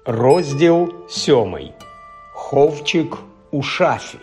Розділ 7. Ховчик у шафі.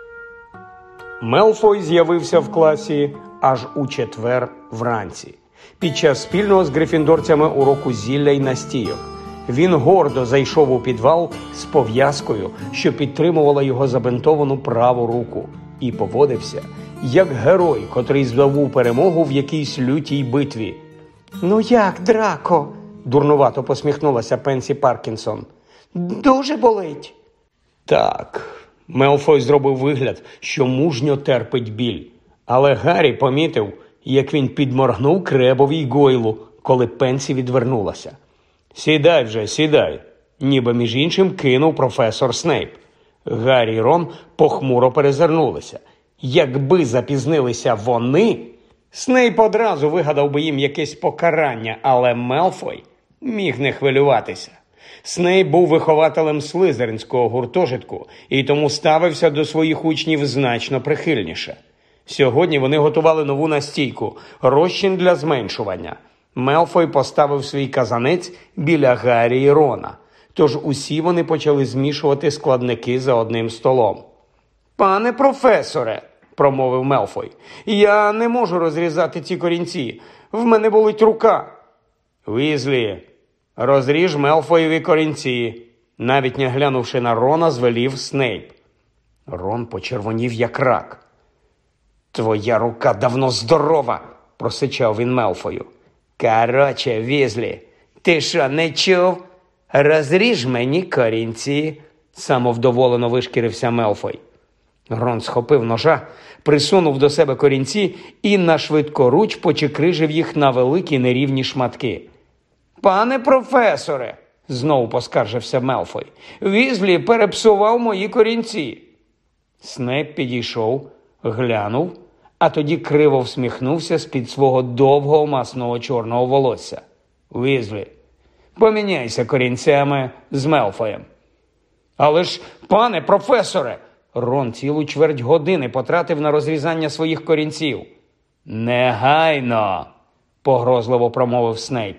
Мелфой з'явився в класі аж у четвер вранці, під час спільного з грифіндорцями уроку зілля й настійок. Він гордо зайшов у підвал з пов'язкою, що підтримувала його забинтовану праву руку, і поводився, як герой, котрий здобув перемогу в якійсь лютій битві. «Ну як, Драко?» – дурнувато посміхнулася Пенсі Паркінсон. «Дуже болить?» «Так». Мелфой зробив вигляд, що мужньо терпить біль. Але Гаррі помітив, як він підморгнув Кребові й Гойлу, коли Пенсі відвернулася. «Сідай вже, сідай», – ніби між іншим кинув професор Снейп. Гаррі й Рон похмуро перезирнулися. Якби запізнилися вони, Снейп одразу вигадав би їм якесь покарання, але Мелфой міг не хвилюватися. Снейп був вихователем слизеринського гуртожитку і тому ставився до своїх учнів значно прихильніше. Сьогодні вони готували нову настійку – розчин для зменшування. Мелфой поставив свій казанець біля Гаррі і Рона, тож усі вони почали змішувати складники за одним столом. «Пане професоре», – промовив Мелфой, – «я не можу розрізати ці корінці. В мене болить рука». «Візлі, розріж Мелфоєві корінці», – навіть не глянувши на Рона, звелів Снейп. Рон почервонів як рак. «Твоя рука давно здорова», – просичав він Мелфою. «Короче, Візлі, ти що, не чув? Розріж мені корінці», – самовдоволено вишкірився Мелфой. Рон схопив ножа, присунув до себе корінці і нашвидкоруч почекрижив їх на великі нерівні шматки. «Пане професоре», – знову поскаржився Мелфой, – «Візлі перепсував мої корінці». Снейп підійшов, глянув, а тоді криво всміхнувся з-під свого довгого масного чорного волосся. «Візлі, поміняйся корінцями з Мелфоєм». «Але ж, пане професоре!» Рон цілу чверть години потратив на розрізання своїх корінців. «Негайно!» – погрозливо промовив Снейп.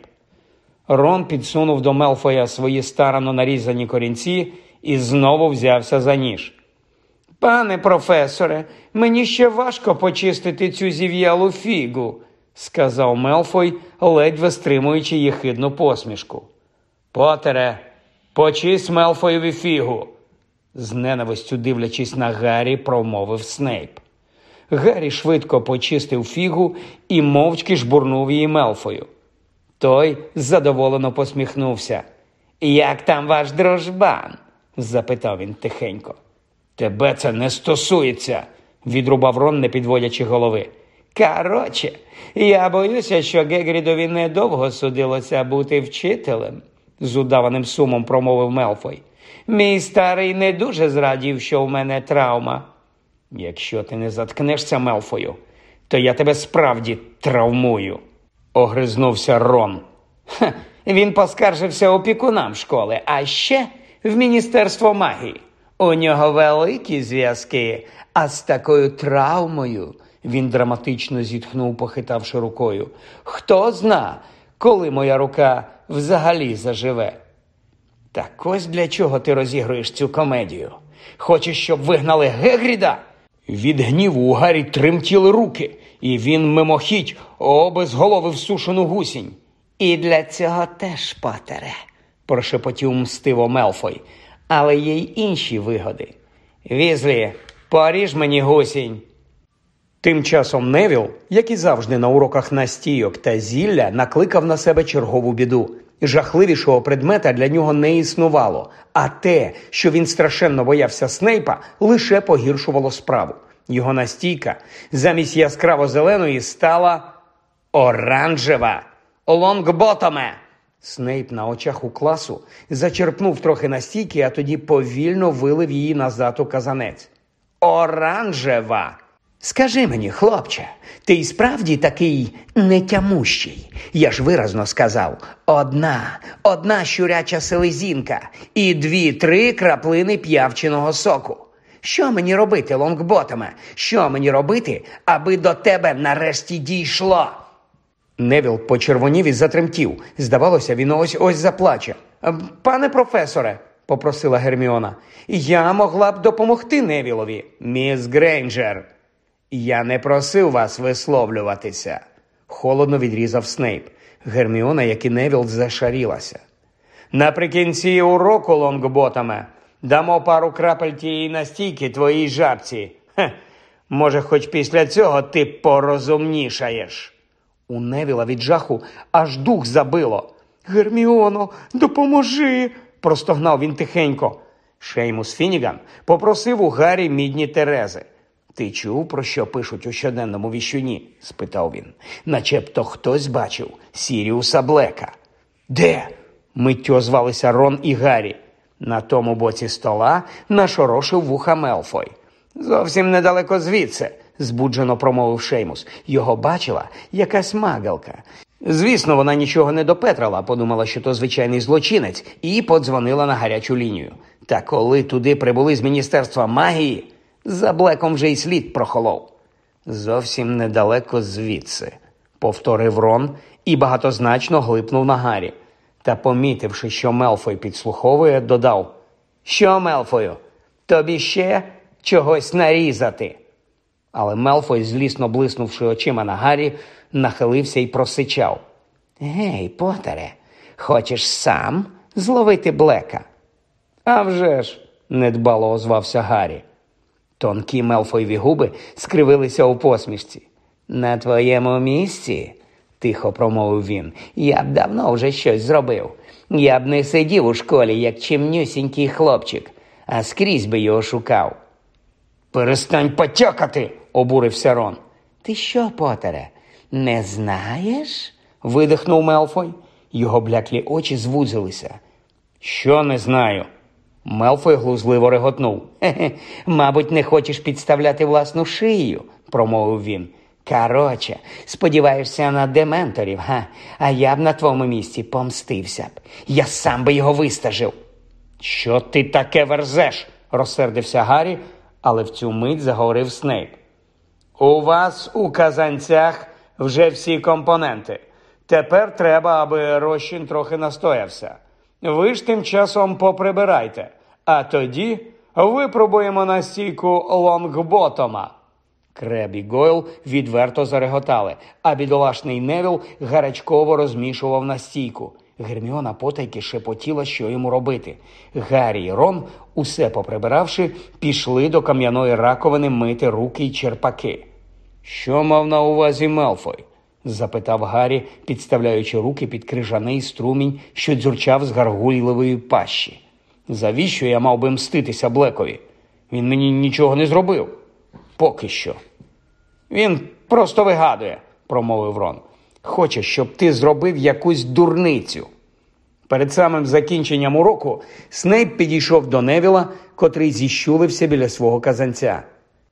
Рон підсунув до Мелфоя свої старанно нарізані корінці і знову взявся за ніж. «Пане професоре, мені ще важко почистити цю зів'ялу фігу», – сказав Мелфой, ледве стримуючи єхидну посмішку. «Потере, почисть Мелфоєві фігу», – з ненавистю дивлячись на Гаррі, промовив Снейп. Гаррі швидко почистив фігу і мовчки жбурнув її Мелфою. Той задоволено посміхнувся. «Як там ваш дружбан?» – запитав він тихенько. «Тебе це не стосується», – відрубав Рон, не підводячи голови. «Короче, я боюся, що Гегрідові недовго судилося бути вчителем», – з удаваним сумом промовив Мелфой. «Мій старий не дуже зрадів, що в мене травма». «Якщо ти не заткнешся, Мелфою, то я тебе справді травмую», – огризнувся Рон. «Він поскаржився опікунам школи, а ще в Міністерство магії. У нього великі зв'язки, а з такою травмою», – він драматично зітхнув, похитавши рукою, – «хто зна, коли моя рука взагалі заживе». «Так ось для чого ти розігруєш цю комедію? Хочеш, щоб вигнали Гегріда?» Від гніву у Гаррі тремтіли руки, і він мимохідь обезголовив сушену гусінь. «І для цього теж, Потере», – прошепотів мстиво Мелфой, – «але є й інші вигоди. Візлі, поріж мені гусінь». Тим часом Невіл, як і завжди на уроках настійок та зілля, накликав на себе чергову біду. Жахливішого предмета для нього не існувало, а те, що він страшенно боявся Снейпа, лише погіршувало справу. Його настійка замість яскраво-зеленої стала оранжева. «Лонгботоме!» Снейп на очах у класу зачерпнув трохи настійки, а тоді повільно вилив її назад у казанець. «Оранжева!» «Скажи мені, хлопче, ти й справді такий нетямущий? Я ж виразно сказав, одна щуряча селезінка і 2-3 краплини п'явчиного соку. Що мені робити, Лонгботоме? Що мені робити, аби до тебе нарешті дійшло?» Невіл почервонів і затремтів. Здавалося, він ось-ось заплаче. Пане професоре, попросила Герміона, я могла б допомогти Невілові. Міс Грейнджер, я не просив вас висловлюватися, холодно відрізав Снейп. Герміона, як і Невіл, зашарілася. Наприкінці уроку, Лонгботоме, дамо пару крапель тієї настійки твоїй жабці. Може, хоч після цього ти порозумнішаєш. У Невіла від жаху аж дух забило. Герміоно, допоможи, простогнав він тихенько. Шеймус Фінніган попросив у Гаррі мідні терези. Ти чув, про що пишуть у щоденному віщуні? Спитав він. Начебто хтось бачив Сіріуса Блека. Де? Миттю озвалися Рон і Гаррі. На тому боці стола нашорошив вуха Мелфой. Зовсім недалеко звідси, збуджено промовив Шеймус. Його бачила якась магалка. Звісно, вона нічого не допетрала, подумала, що то звичайний злочинець, і подзвонила на гарячу лінію. Та коли туди прибули з Міністерства магії, за Блеком вже й слід прохолов. Зовсім недалеко звідси, повторив Рон і багатозначно глипнув на Гаррі. Та, помітивши, що Мелфой підслуховує, додав: «Що, Мелфою, тобі ще чогось нарізати?» Але Мелфой, злісно блиснувши очима на Гаррі, нахилився і просичав: «Гей, Потере, хочеш сам зловити Блека?» «А вже ж!» – недбало озвався Гаррі. Тонкі Мелфоєві губи скривилися у посмішці. «На твоєму місці, – тихо промовив він, – я б давно вже щось зробив. Я б не сидів у школі, як чимнюсінький хлопчик, а скрізь би його шукав». «Перестань потякати!» – обурився Рон. «Ти що, Потере, не знаєш?» – видихнув Мелфой. Його бляклі очі звузилися. «Що не знаю?» Мелфой глузливо реготнув. «Хе-хе, мабуть, не хочеш підставляти власну шию», – промовив він. «Короче, сподіваєшся на дементорів, га? А я б на твоєму місці помстився б. Я сам би його вистажив». «Що ти таке верзеш?» – розсердився Гаррі, але в цю мить заговорив Снейп. «У вас у казанцях вже всі компоненти. Тепер треба, аби розчин трохи настоявся. Ви ж тим часом поприбирайте, а тоді випробуємо настійку Лонгботома». Креб і Гойл відверто зареготали, а бідолашний Невіл гарячково розмішував настійку. Герміона потайки шепотіла, що йому робити. Гаррі і Рон, усе поприбиравши, пішли до кам'яної раковини мити руки й черпаки. «Що мав на увазі Мелфой?» – запитав Гаррі, підставляючи руки під крижаний струмінь, що дзюрчав з гаргульливої пащі. «Завіщо я мав би мститися Блекові? Він мені нічого не зробив. Поки що». «Він просто вигадує», – промовив Рон. «Хоче, щоб ти зробив якусь дурницю». Перед самим закінченням уроку Снейп підійшов до Невіла, котрий зіщулився біля свого казанця.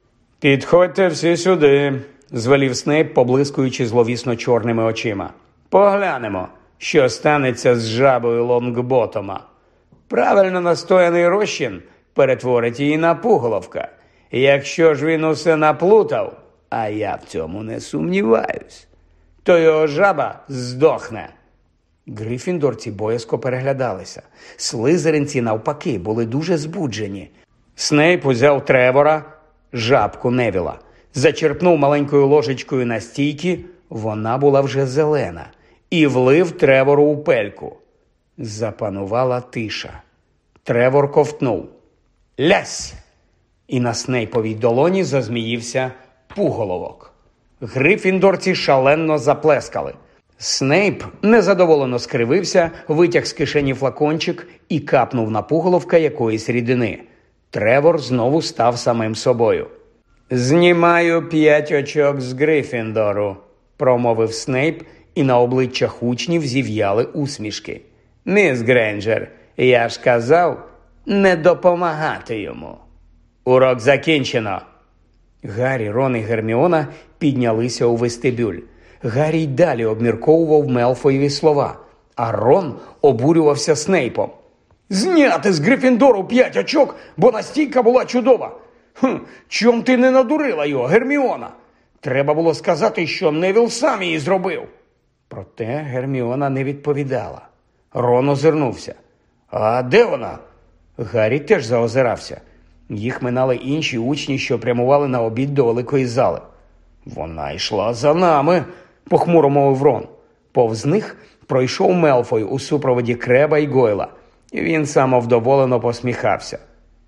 «Підходьте всі сюди», – звелів Снейп, поблискуючи зловісно чорними очима. «Поглянемо, що станеться з жабою Лонгботома. Правильно настояний розчин перетворить її на пуголовка. Якщо ж він усе наплутав, а я в цьому не сумніваюсь, то його жаба здохне». Грифіндорці боязко переглядалися. Слизеринці, навпаки, були дуже збуджені. Снейп узяв Тревора, жабку Невіла, зачерпнув маленькою ложечкою настійки, вона була вже зелена, і влив Тревору у пельку. Запанувала тиша. Тревор ковтнув. «Лясь!» І на Снейповій долоні зазміївся пуголовок. Грифіндорці шалено заплескали. Снейп незадоволено скривився, витяг з кишені флакончик і капнув на пуголовка якоїсь рідини. Тревор знову став самим собою. «Знімаю 5 очок з Грифіндору», – промовив Снейп, і на обличчях учнів зів'яли усмішки. «Міс Грейнджер, я ж казав не допомагати йому. Урок закінчено». Гаррі, Рон і Герміона піднялися у вестибюль. Гаррі й далі обмірковував Мелфоєві слова, а Рон обурювався Снейпом. «Зняти з Грифіндору 5 очок, бо настійка була чудова! Чом ти не надурила його, Герміона? Треба було сказати, що Невіл сам її зробив». Проте Герміона не відповідала. Рон озирнувся. А де вона? Гаррі теж заозирався. Їх минали інші учні, що прямували на обід до великої зали. Вона йшла за нами, похмуро мовив Рон. Повз них пройшов Мелфой у супроводі Креба й Гойла. Він самовдоволено посміхався.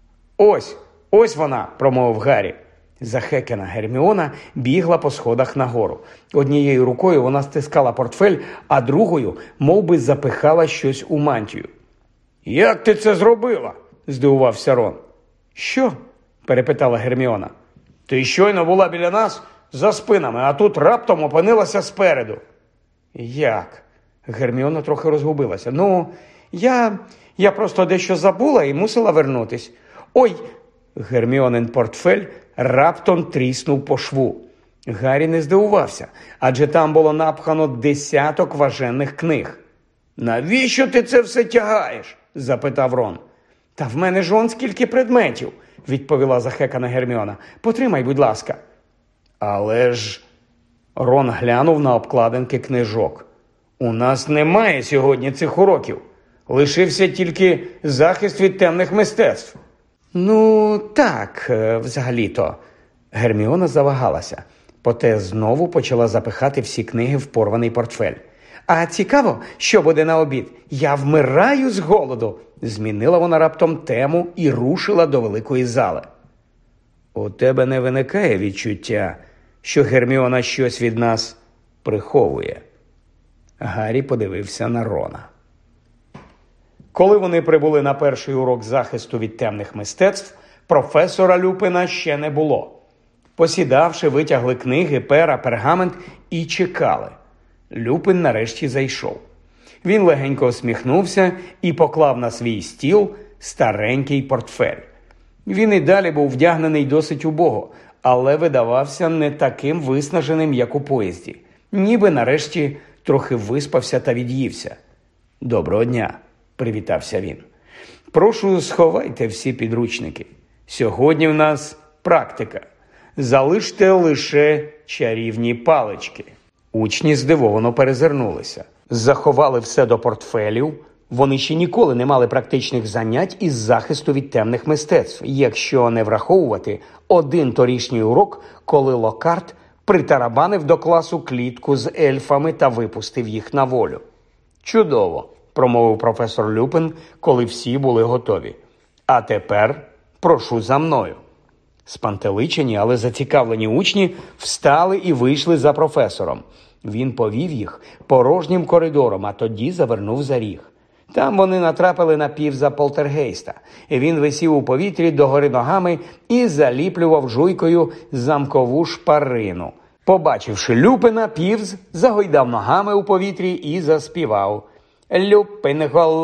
Ось вона, промовив Гаррі. Захекана Герміона бігла по сходах нагору. Однією рукою вона стискала портфель, а другою мов би, запихала щось у мантію. «Як ти це зробила?» – здивувався Рон. «Що?» – перепитала Герміона. «Ти щойно була біля нас за спинами, а тут раптом опинилася спереду». «Як?» – Герміона трохи розгубилася. «Ну, я просто дещо забула і мусила вернутись. Ой!» Герміонин портфель раптом тріснув по шву. Гаррі не здивувався, адже там було напхано десяток важенних книг. «Навіщо ти це все тягаєш?» – запитав Рон. «Та в мене ж он скільки предметів», – відповіла захекана Герміона. «Потримай, будь ласка». «Але ж…» Рон глянув на обкладинки книжок. «У нас немає сьогодні цих уроків. Лишився тільки захист від темних мистецтв». «Ну, так, взагалі-то». Герміона завагалася, проте знову почала запихати всі книги в порваний портфель. «А цікаво, що буде на обід? Я вмираю з голоду!» Змінила вона раптом тему і рушила до великої зали. «У тебе не виникає відчуття, що Герміона щось від нас приховує?» Гаррі подивився на Рона. Коли вони прибули на перший урок захисту від темних мистецтв, професора Люпина ще не було. Посідавши, витягли книги, пера, пергамент і чекали. Люпин нарешті зайшов. Він легенько усміхнувся і поклав на свій стіл старенький портфель. Він і далі був вдягнений досить убого, але видавався не таким виснаженим, як у поїзді. Ніби нарешті трохи виспався та від'ївся. «Доброго дня», – привітався він. «Прошу, сховайте всі підручники. Сьогодні в нас практика. Залиште лише чарівні палички». Учні здивовано перезирнулися. Заховали все до портфелів. Вони ще ніколи не мали практичних занять із захисту від темних мистецтв, якщо не враховувати один торішній урок, коли Локарт притарабанив до класу клітку з ельфами та випустив їх на волю. «Чудово», – промовив професор Люпин, коли всі були готові. «А тепер прошу за мною». Спантеличені, але зацікавлені учні встали і вийшли за професором. Він повів їх порожнім коридором, а тоді завернув за ріг. Там вони натрапили на Півза Полтергейста. Він висів у повітрі догори ногами і заліплював жуйкою замкову шпарину. Побачивши Люпина, Півз загойдав ногами у повітрі і заспівав: «Люпин,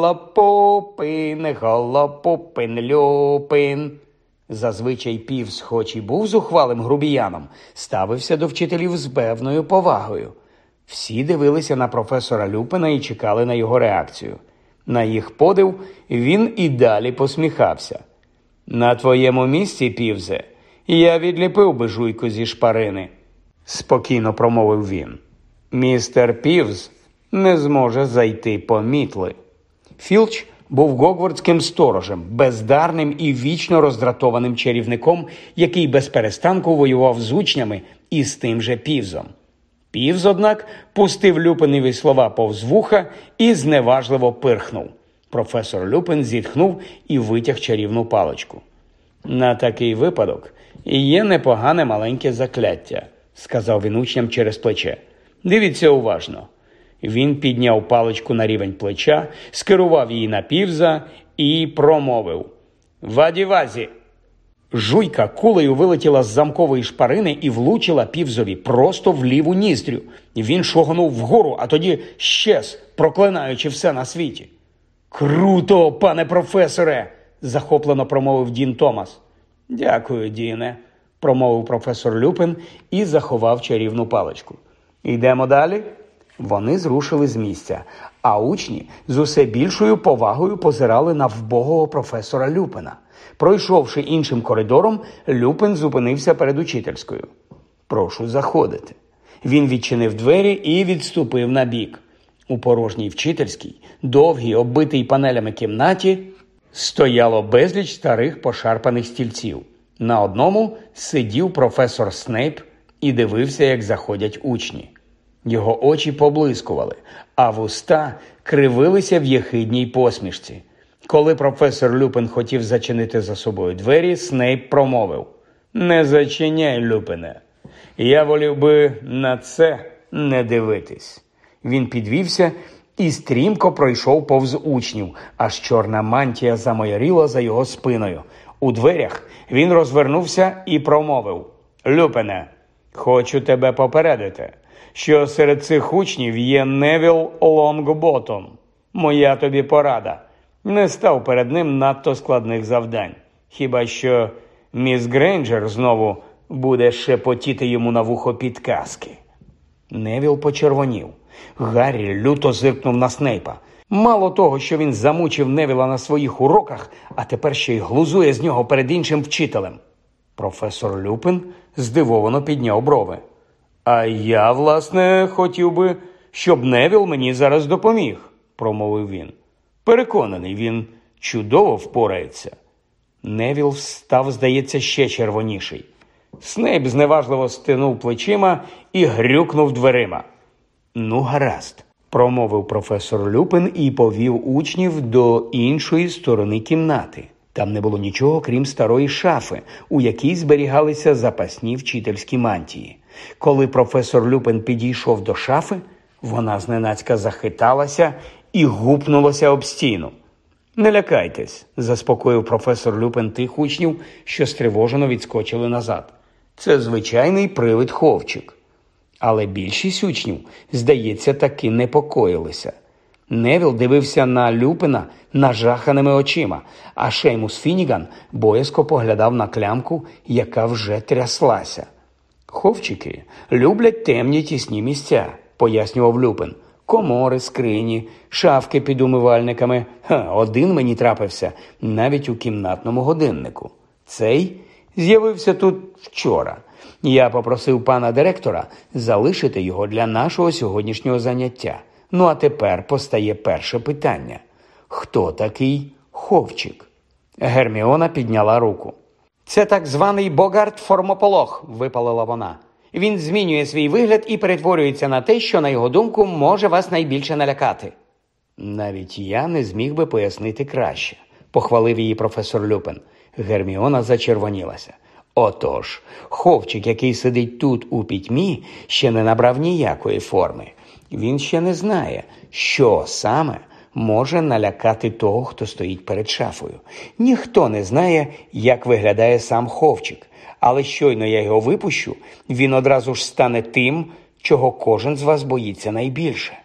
голопупин, голопупин, Люпин». Зазвичай Півз, хоч і був зухвалим грубіяном, ставився до вчителів з певною повагою. Всі дивилися на професора Люпина і чекали на його реакцію. На їх подив він і далі посміхався. «На твоєму місці, Півзе, я відліпив би жуйку зі шпарини», – спокійно промовив він. «Містер Півз не зможе зайти по мітли». Філч був гогвардським сторожем, бездарним і вічно роздратованим чарівником, який безперестанку воював з учнями і з тим же Півзом. Півз, однак, пустив Люпинові слова повз вуха і зневажливо пирхнув. Професор Люпин зітхнув і витяг чарівну паличку. «На такий випадок є непогане маленьке закляття», – сказав він учням через плече. «Дивіться уважно». Він підняв паличку на рівень плеча, скерував її на Півза і промовив: «Ваді-вазі!». Жуйка кулею вилетіла з замкової шпарини і влучила Півзові просто в ліву ніздрю. Він шогнув вгору, а тоді щез, проклинаючи все на світі. «Круто, пане професоре!» – захоплено промовив Дін Томас. «Дякую, Діне», – промовив професор Люпин і заховав чарівну паличку. «Йдемо далі?» Вони зрушили з місця, а учні з усе більшою повагою позирали на вбогого професора Люпина. Пройшовши іншим коридором, Люпин зупинився перед учительською. «Прошу заходити». Він відчинив двері і відступив набік. У порожній вчительській, довгій, оббитій панелями кімнаті, стояло безліч старих пошарпаних стільців. На одному сидів професор Снейп і дивився, як заходять учні. Його очі поблискували, а вуста кривилися в єхидній посмішці. Коли професор Люпин хотів зачинити за собою двері, Снейп промовив: «Не зачиняй, Люпине. Я волів би на це не дивитись». Він підвівся і стрімко пройшов повз учнів, аж чорна мантія замайоріла за його спиною. У дверях він розвернувся і промовив: «Люпине, хочу тебе попередити, що серед цих учнів є Невіл Лонгботом. Моя тобі порада. Не став перед ним надто складних завдань. Хіба що міс Грейнджер знову буде шепотіти йому на вухо підказки». Невіл почервонів. Гаррі люто зиркнув на Снейпа. Мало того, що він замучив Невіла на своїх уроках, а тепер ще й глузує з нього перед іншим вчителем. Професор Люпин здивовано підняв брови. «А я, власне, хотів би, щоб Невіл мені зараз допоміг», – промовив він. «Переконаний, він чудово впорається». Невіл став, здається, ще червоніший. Снейп зневажливо стинув плечима і грюкнув дверима. «Ну, гаразд», – промовив професор Люпин і повів учнів до іншої сторони кімнати. Там не було нічого, крім старої шафи, у якій зберігалися запасні вчительські мантії. Коли професор Люпин підійшов до шафи, вона зненацька захиталася і гупнулася об стіну. «Не лякайтесь», – заспокоїв професор Люпин тих учнів, що стривожено відскочили назад. «Це звичайний привид Ховчик». Але більшість учнів, здається, таки непокоїлися. Невіл дивився на Люпина нажаханими очима, а Шеймус Фінніган боязко поглядав на клямку, яка вже тряслася. «Ховчики люблять темні тісні місця», – пояснював Люпин. «Комори, скрині, шафки під умивальниками. Один мені трапився навіть у кімнатному годиннику. Цей з'явився тут вчора. Я попросив пана директора залишити його для нашого сьогоднішнього заняття. Ну а тепер постає перше питання. Хто такий Ховчик?» Герміона підняла руку. «Це так званий Богарт-формополох», – випалила вона. «Він змінює свій вигляд і перетворюється на те, що, на його думку, може вас найбільше налякати». «Навіть я не зміг би пояснити краще», – похвалив її професор Люпин. Герміона зачервонілася. «Отож, Ховчик, який сидить тут у пітьмі, ще не набрав ніякої форми. Він ще не знає, що саме може налякати того, хто стоїть перед шафою. Ніхто не знає, як виглядає сам Ховчик, але щойно я його випущу, він одразу ж стане тим, чого кожен з вас боїться найбільше».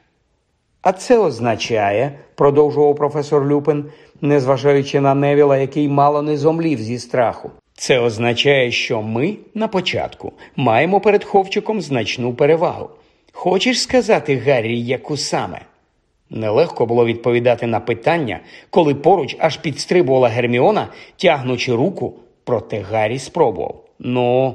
«А це означає», – продовжував професор Люпин, незважаючи на Невіла, який мало не зомлів зі страху, «це означає, що ми на початку маємо перед Ховчиком значну перевагу. Хочеш сказати, Гаррі, яку саме?» Нелегко було відповідати на питання, коли поруч аж підстрибувала Герміона, тягнучи руку, проте Гаррі спробував. «Ну,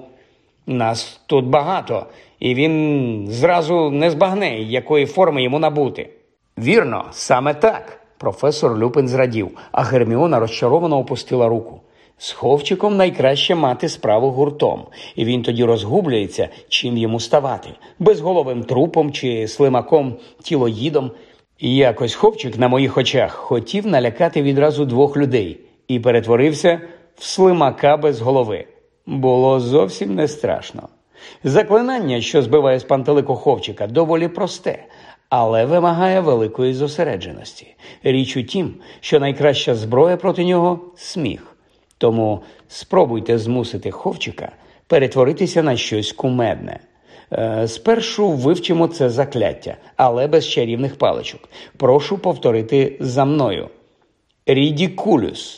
нас тут багато, і він зразу не збагне, якої форми йому набути». «Вірно, саме так», – професор Люпин зрадів, а Герміона розчаровано опустила руку. «З Ховчиком найкраще мати справу гуртом, і він тоді розгублюється, чим йому ставати – безголовим трупом чи слимаком-тілоїдом». І якось Ховчик на моїх очах хотів налякати відразу 2 людей і перетворився в слимака без голови. Було зовсім не страшно. Заклинання, що збиває з пантелику Ховчика, доволі просте, але вимагає великої зосередженості. Річ у тім, що найкраща зброя проти нього – сміх. Тому спробуйте змусити Ховчика перетворитися на щось кумедне. Спершу вивчимо це закляття, але без чарівних паличок. Прошу повторити за мною. Рідікулюс.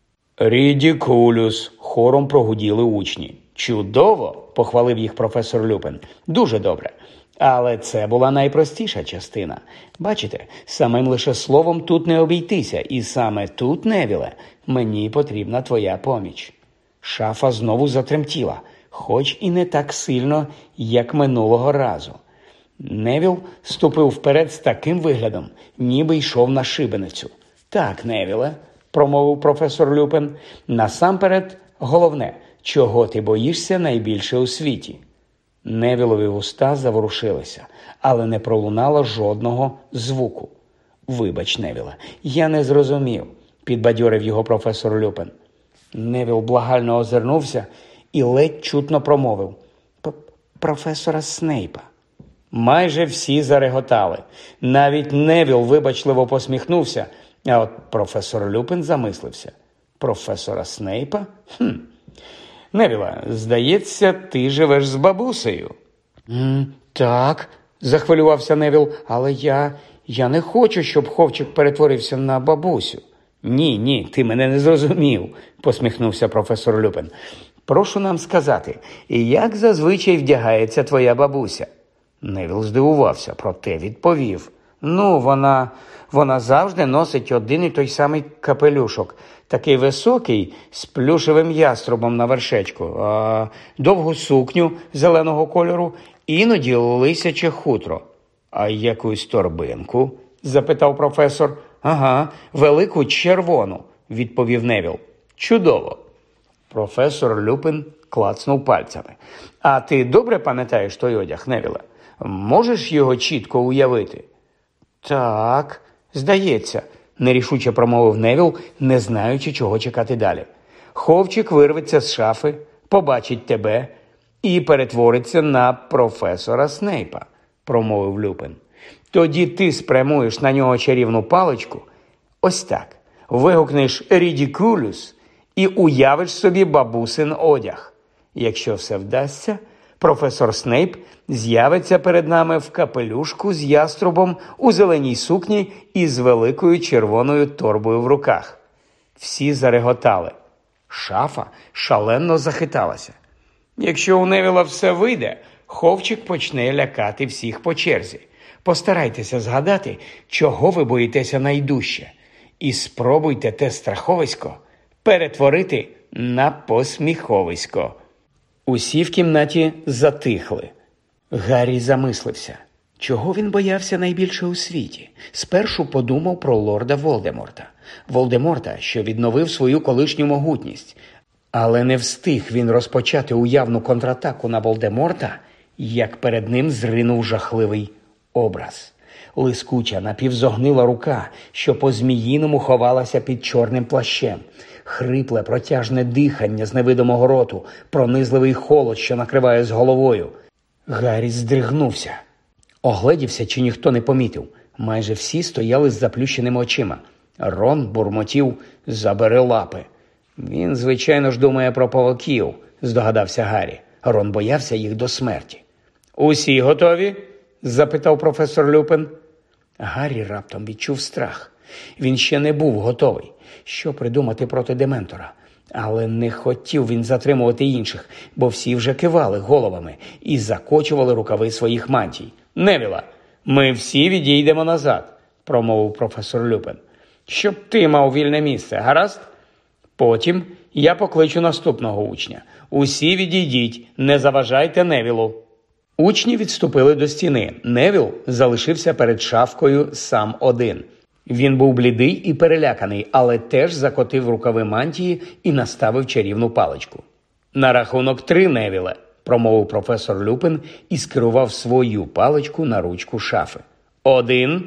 Рідікулюс. Хором прогуділи учні. Чудово, похвалив їх професор Люпин. Дуже добре. Але це була найпростіша частина. Бачите, самим лише словом тут не обійтися. І саме тут, Невіле, мені потрібна твоя поміч. Шафа знову затремтіла, хоч і не так сильно, як минулого разу. Невіл ступив вперед з таким виглядом, ніби йшов на шибеницю. «Так, Невіле», – промовив професор Люпен, – «насамперед головне, чого ти боїшся найбільше у світі?» Невілові вуста заворушилися, але не пролунало жодного звуку. «Вибач, Невіле, я не зрозумів», – підбадьорив його професор Люпен. Невіл благально озирнувся і ледь чутно промовив: «Професора Снейпа». Майже всі зареготали. Навіть Невіл вибачливо посміхнувся, а от професор Люпен замислився. «Професора Снейпа? Невіле, здається, ти живеш з бабусею». «Так», – захвилювався Невіл, – «але я не хочу, щоб ховчик перетворився на бабусю». Ні, ти мене не зрозумів», – посміхнувся професор Люпен. «Прошу нам сказати, як зазвичай вдягається твоя бабуся?» Невіл здивувався, проте відповів: вона завжди носить один і той самий капелюшок, такий високий, з плюшевим яструбом на вершечку, довгу сукню зеленого кольору, іноді лисяче хутро». «А якусь торбинку?» – запитав професор. «Ага, велику червону», – відповів Невіл. «Чудово». Професор Люпен клацнув пальцями. «А ти добре пам'ятаєш той одяг, Невіле? Можеш його чітко уявити?» «Так, здається», – нерішуче промовив Невіл, не знаючи, чого чекати далі. «Ховчик вирветься з шафи, побачить тебе і перетвориться на професора Снейпа», – промовив Люпен. «Тоді ти спрямуєш на нього чарівну паличку, ось так, вигукнеш «Рідікулюс» і уявиш собі бабусин одяг. Якщо все вдасться, професор Снейп з'явиться перед нами в капелюшку з яструбом, у зеленій сукні і з великою червоною торбою в руках». Всі зареготали. Шафа шалено захиталася. «Якщо у Невіла все вийде, ховчик почне лякати всіх по черзі. Постарайтеся згадати, чого ви боїтеся найдужче, і спробуйте те страховисько перетворити на посміховисько». Усі в кімнаті затихли. Гаррі замислився. Чого він боявся найбільше у світі? Спершу подумав про лорда Волдеморта. Волдеморта, що відновив свою колишню могутність. Але не встиг він розпочати уявну контратаку на Волдеморта, як перед ним зринув жахливий образ. Лискуча, напівзогнила рука, що по-зміїному ховалася під чорним плащем. Хрипле, протяжне дихання з невидимого роту, пронизливий холод, що накриває з головою. Гаррі здригнувся. Огледівся, чи ніхто не помітив. Майже всі стояли з заплющеними очима. Рон бурмотів: «Забери лапи». «Він, звичайно ж, думає про павуків», – здогадався Гаррі. Рон боявся їх до смерті. «Усі готові?» – запитав професор Люпен. Гаррі раптом відчув страх. Він ще не був готовий. Що придумати проти Дементора? Але не хотів він затримувати інших, бо всі вже кивали головами і закочували рукави своїх мантій. «Невіла, ми всі відійдемо назад», – промовив професор Люпен. «Щоб ти мав вільне місце, гаразд? Потім я покличу наступного учня. Усі відійдіть, не заважайте Невілу». Учні відступили до стіни. Невіл залишився перед шафкою сам один. Він був блідий і переляканий, але теж закотив рукави мантії і наставив чарівну паличку. «На рахунок 3, Невіле», – промовив професор Люпен і скерував свою паличку на ручку шафи. 1,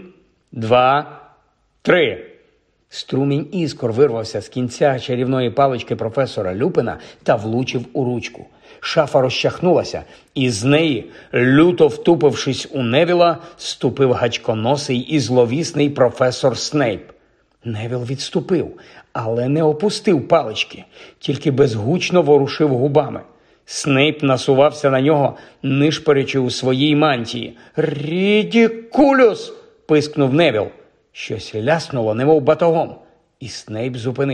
2, 3. Струмінь іскор вирвався з кінця чарівної палички професора Люпена та влучив у ручку. Шафа розчахнулася, і з неї, люто втупившись у Невіла, ступив гачконосий і зловісний професор Снейп. Невіл відступив, але не опустив палички, тільки безгучно ворушив губами. Снейп насувався на нього, нишпорячи у своїй мантії. «Рідікулюс!» – пискнув Невіл. Щось ляснуло, немов батогом, і Снейп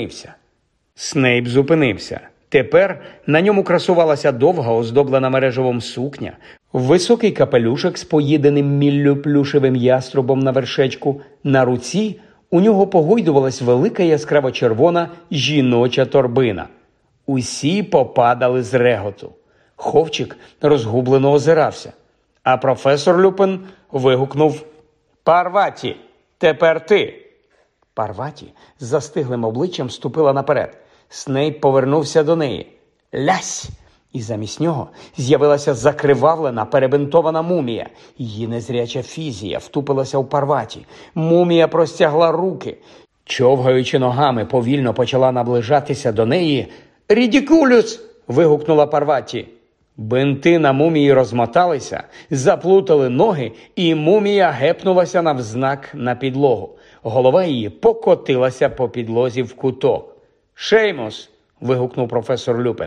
зупинився. Тепер на ньому красувалася довга, оздоблена мереживом сукня, високий капелюшок з поїденим міллю плюшевим яструбом на вершечку. На руці у нього погойдувалась велика яскраво-червона жіноча торбина. Усі попадали з реготу. Ховчик розгублено озирався. А професор Люпен вигукнув: «Парваті, тепер ти!» Парваті з застиглим обличчям ступила наперед. Снейп повернувся до неї. Лясь! І замість нього з'явилася закривавлена, перебинтована мумія. Її незряча фізія втупилася у Парваті. Мумія простягла руки. Човгаючи ногами, повільно почала наближатися до неї. «Рідікулюс!» – вигукнула Парваті. Бинти на мумії розмоталися, заплутали ноги, і мумія гепнулася навзнак на підлогу. Голова її покотилася по підлозі в куток. «Шеймус!» – вигукнув професор Люпен.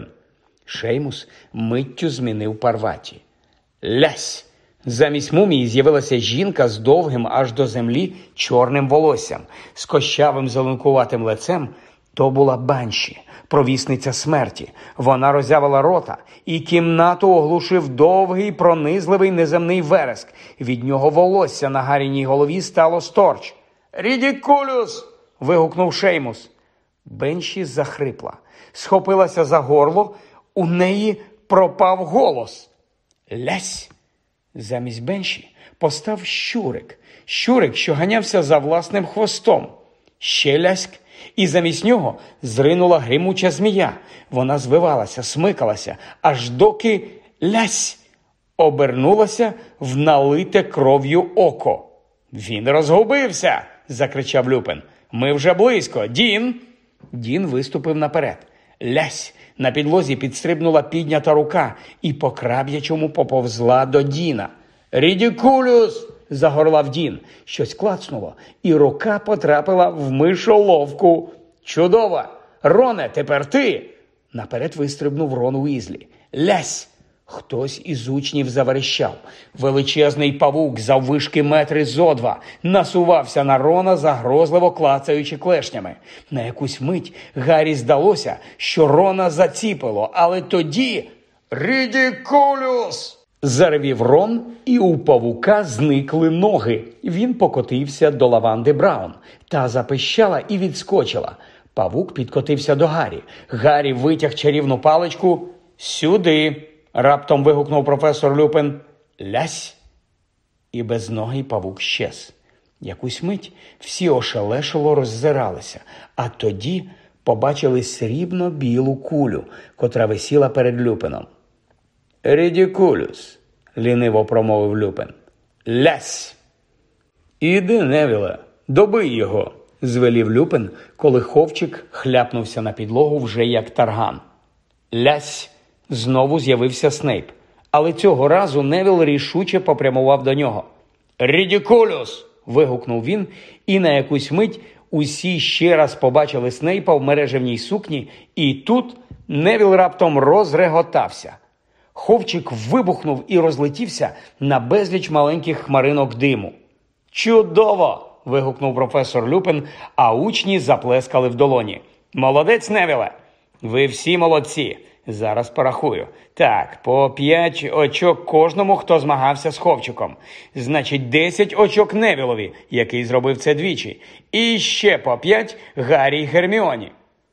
Шеймус миттю змінив Парваті. Лясь! Замість мумії з'явилася жінка з довгим аж до землі чорним волоссям, з кощавим зеленкуватим лицем. То була Банші, провісниця смерті. Вона роззявила рота, і кімнату оглушив довгий, пронизливий неземний вереск. Від нього волосся на Гаріній голові стало сторч. «Рідікулюс!» – вигукнув Шеймус. Банші захрипла, схопилася за горло, у неї пропав голос. Лясь! Замість Банші постав щурик. Щурик, що ганявся за власним хвостом. Ще ляськ, і замість нього зринула гримуча змія. Вона звивалася, смикалася, аж доки лясь обернулася в налите кров'ю око. «Він розгубився!» – закричав Люпен. «Ми вже близько! Дін!» Дін виступив наперед. Лясь! На підлозі підстрибнула піднята рука і по краб'ячому поповзла до Діна. «Рідікулюс!» – загорлав Дін. Щось клацнуло, і рука потрапила в мишоловку. «Чудово! Роне, тепер ти!» Наперед вистрибнув Рон Уізлі. «Лясь!» Хтось із учнів заверещав. Величезний павук заввишки метри зо два насувався на Рона, загрозливо клацаючи клешнями. На якусь мить Гаррі здалося, що Рона заціпило, але тоді... «Рідікулюс!» – заревів Рон, і у павука зникли ноги. Він покотився до Лаванди Браун. Та запищала і відскочила. Павук підкотився до Гаррі. Гаррі витяг чарівну паличку. «Сюди!» – раптом вигукнув професор Люпен. «Лясь!» І безногий павук щез. Якусь мить всі ошелешило роззиралися, а тоді побачили срібно-білу кулю, котра висіла перед Люпеном. «Рідікулюс!» – ліниво промовив Люпен. «Лясь!» «Іди, Невіле, добий його!» – звелів Люпен, коли ховчик хляпнувся на підлогу вже як тарган. «Лясь!» – знову з'явився Снейп. Але цього разу Невіл рішуче попрямував до нього. «Рідікулюс!» – вигукнув він, і на якусь мить усі ще раз побачили Снейпа в мережевній сукні, і тут Невіл раптом розреготався. Ховчик вибухнув і розлетівся на безліч маленьких хмаринок диму. «Чудово!» – вигукнув професор Люпен, а учні заплескали в долоні. «Молодець, Невіле! Ви всі молодці! Зараз порахую. Так, по 5 очок кожному, хто змагався з Ховчиком. Значить, 10 очок Невілові, який зробив це двічі. І ще по 5 Гаррі й Герміоні».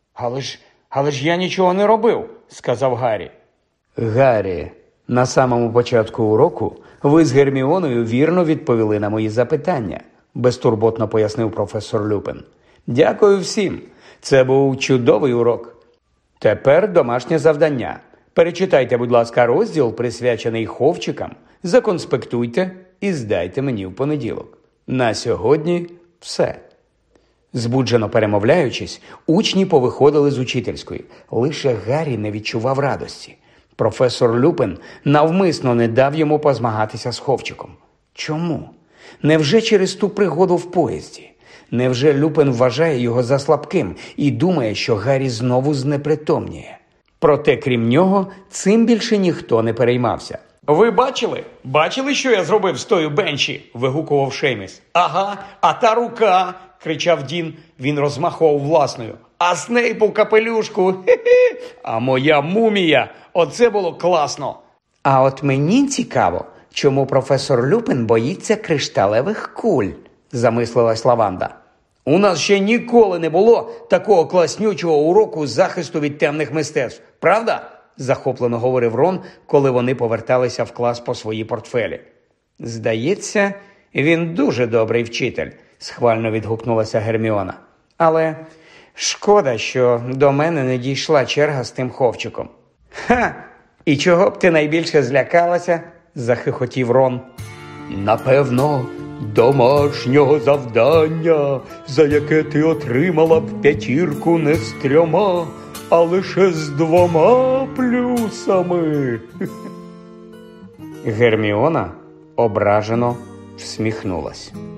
Але ж я нічого не робив», – сказав Гаррі. «Гаррі, на самому початку уроку ви з Герміоною вірно відповіли на мої запитання», – безтурботно пояснив професор Люпен. «Дякую всім. Це був чудовий урок. Тепер домашнє завдання. Перечитайте, будь ласка, розділ, присвячений Ховчикам, законспектуйте і здайте мені в понеділок. На сьогодні все». Збуджено перемовляючись, учні повиходили з учительської. Лише Гаррі не відчував радості. Професор Люпен навмисно не дав йому позмагатися з Ховчиком. Чому? Невже через ту пригоду в поїзді? Невже Люпен вважає його за слабким і думає, що Гаррі знову знепритомніє? Проте, крім нього, цим більше ніхто не переймався. «Ви бачили? Бачили, що я зробив з тою Бенші?» – вигукував Шейміс. «Ага, а та рука!» – кричав Дін. Він розмахував власною. «А Снейп у капелюшку! Хе-хе! А моя мумія! Оце було класно!» А от мені цікаво, чому професор Люпен боїться кришталевих куль, замислилась Лаванда. «У нас ще ніколи не було такого класнючого уроку захисту від темних мистецтв. Правда?» – захоплено говорив Рон, коли вони поверталися в клас по свої портфелі. Здається, він дуже добрий вчитель, схвально відгукнулася Герміона. Але шкода, що до мене не дійшла черга з тим ховчиком. Ха! І чого б ти найбільше злякалася? Захихотів Рон. Напевно, домашнього завдання, за яке ти отримала б 5 не з 3, а лише з 2 плюсами. Герміона ображено всміхнулась.